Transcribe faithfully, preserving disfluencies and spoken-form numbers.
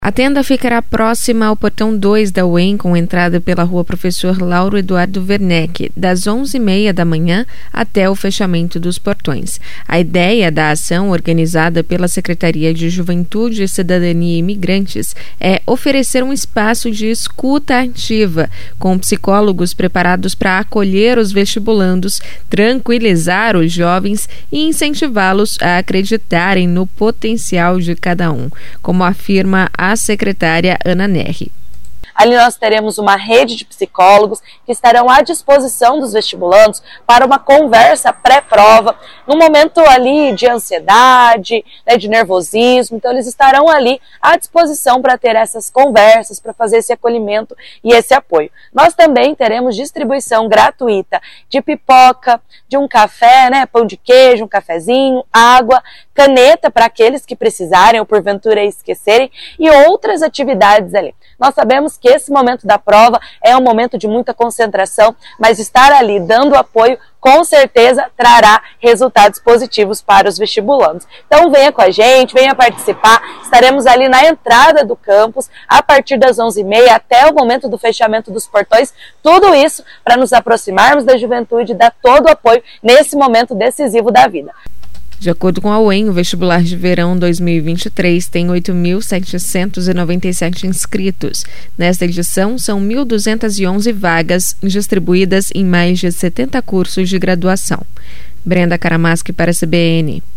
A tenda ficará próxima ao portão dois da U E M, com entrada pela rua Professor Lauro Eduardo Werneck, das onze e meia da manhã até o fechamento dos portões. A ideia da ação, organizada pela Secretaria de Juventude, Cidadania e Imigrantes, é oferecer um espaço de escuta ativa, com psicólogos preparados para acolher os vestibulandos, tranquilizar os jovens e incentivá-los a acreditarem no potencial de cada um, como afirma a a secretária Ana Nerri. Ali nós teremos uma rede de psicólogos que estarão à disposição dos vestibulandos para uma conversa pré-prova, num momento ali de ansiedade, né, de nervosismo. Então eles estarão ali à disposição para ter essas conversas, para fazer esse acolhimento e esse apoio. Nós também teremos distribuição gratuita de pipoca, de um café, né, pão de queijo, um cafezinho, água, caneta para aqueles que precisarem ou porventura esquecerem e outras atividades ali. Nós sabemos que esse momento da prova é um momento de muita concentração, mas estar ali dando apoio com certeza trará resultados positivos para os vestibulandos. Então venha com a gente, venha participar, estaremos ali na entrada do campus a partir das onze e meia até o momento do fechamento dos portões, tudo isso para nos aproximarmos da juventude e dar todo o apoio nesse momento decisivo da vida. De acordo com a U E M, o vestibular de verão dois mil e vinte e três tem oito mil setecentos e noventa e sete inscritos. Nesta edição, são mil duzentas e onze vagas distribuídas em mais de setenta cursos de graduação. Brenda Karamaschi para a C B N.